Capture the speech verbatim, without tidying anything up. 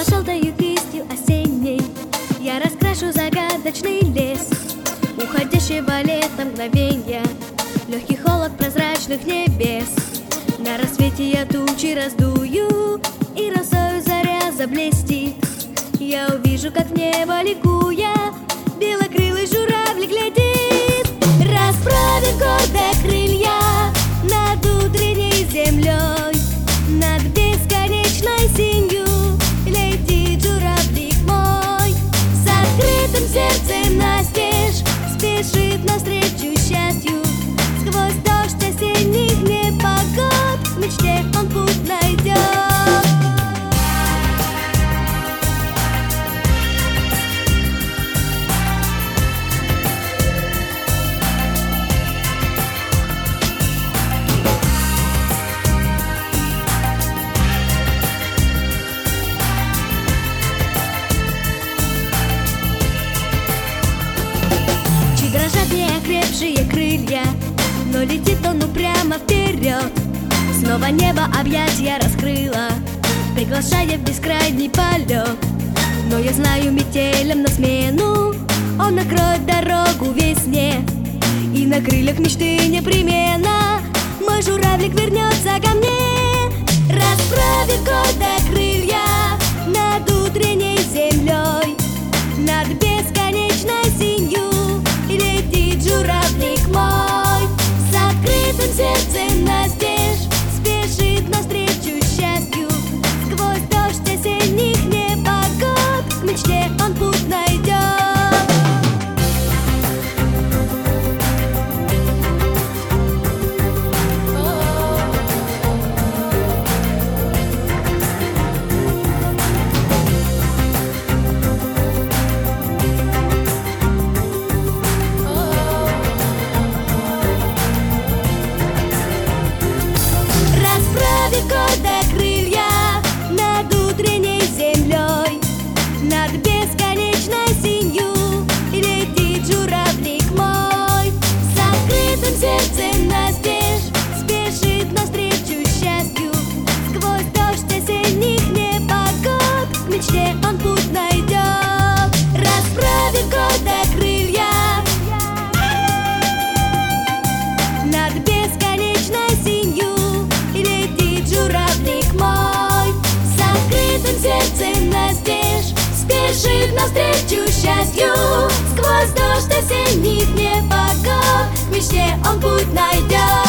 желтою кистью осенней я раскрашу загадочный лес уходящего лета мгновенья, легкий холод прозрачных небес. На рассвете я тучи раздую, и росою заря заблестит. Я увижу, как в небо ликуя белокрылый журавлик глядит. Расправив гордо крылья над утренней землей, над бесконечной синью летит журавлик мой. С открытым сердцем настежь спешит навстречу счастью. Сквозь дождь осенних непогод к мечте он путь найдет. Дрожат неокрепшие крылья, но летит он упрямо вперед. Снова небо объятия раскрыла, приглашая в бескрайний полет. Но я знаю, метелям на смену он накроет дорогу весне, и на крыльях мечты непременно мой журавлик вернется ко мне. Расправив гордо крылья над утренней землей, над бесконечной синью летит журавлик мой. С открытым сердцем настежь спешит навстречу счастью. Сквозь дождь осенних непогод к мечте он путь найдет. Гордо крылья над утренней землей, над бесконечной синью летит журавлик мой. С открытым сердцем настежь спешит навстречу счастью. Сквозь дождь осенних непогод к мечте он путь найдет. Расправив гордо крылья над бесконечной синью летит журавлик мой. С открытым сердцем настежь спешит навстречу счастью. Сквозь дождь осенних непогод к мечте он путь найдет.